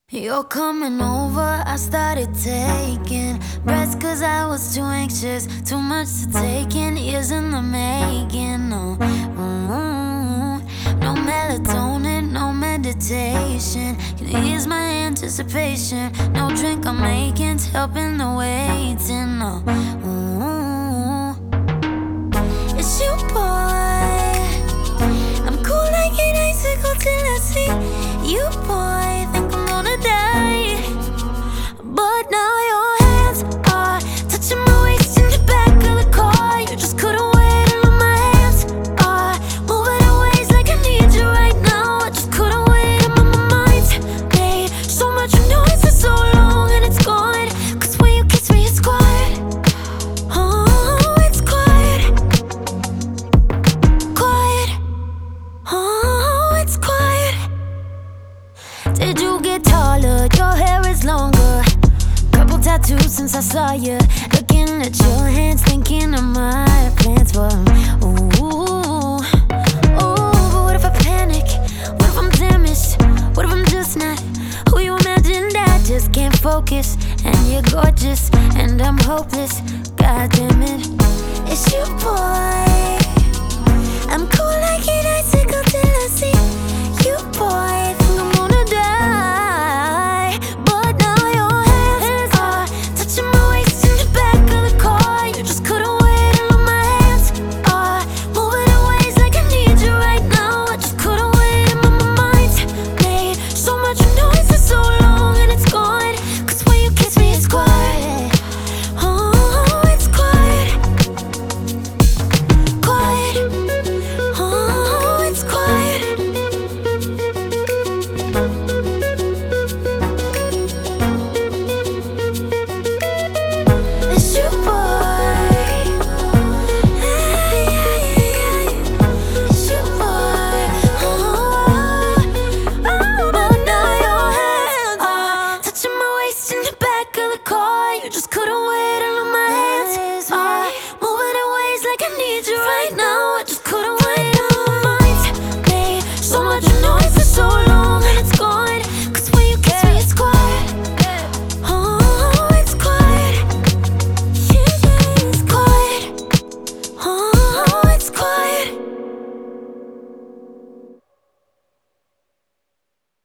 You're coming over, I started taking breaths cause I was too anxious. Too much to take in, years in the making. No, no melatonin, no meditation can ease my anticipation. No drink I'm making's helping the waiting. No, it's you, boy. I'm cool like an icicle till I see you, boy. Think I'm gonna die, but now your hands are touching my waist in the back of the car. You just couldn't wait, and now my hands are moving in ways like I need you right now. I just couldn't wait, and my mind's made so much noise for so long, and it's gone. Cause when you kiss me, it's quiet. Oh, it's quiet, quiet. Oh, it's quiet. Did you get taller? Your hair is longer. Couple tattoos since I saw you. Looking at your hands, thinking of my plans for 'em. Ooh, but what if I panic? What if I'm damaged? What if I'm just not who you imagined? I just can't focus, and you're gorgeous, and I'm hopeless. God damn it, it's you, boy. I'm cool like it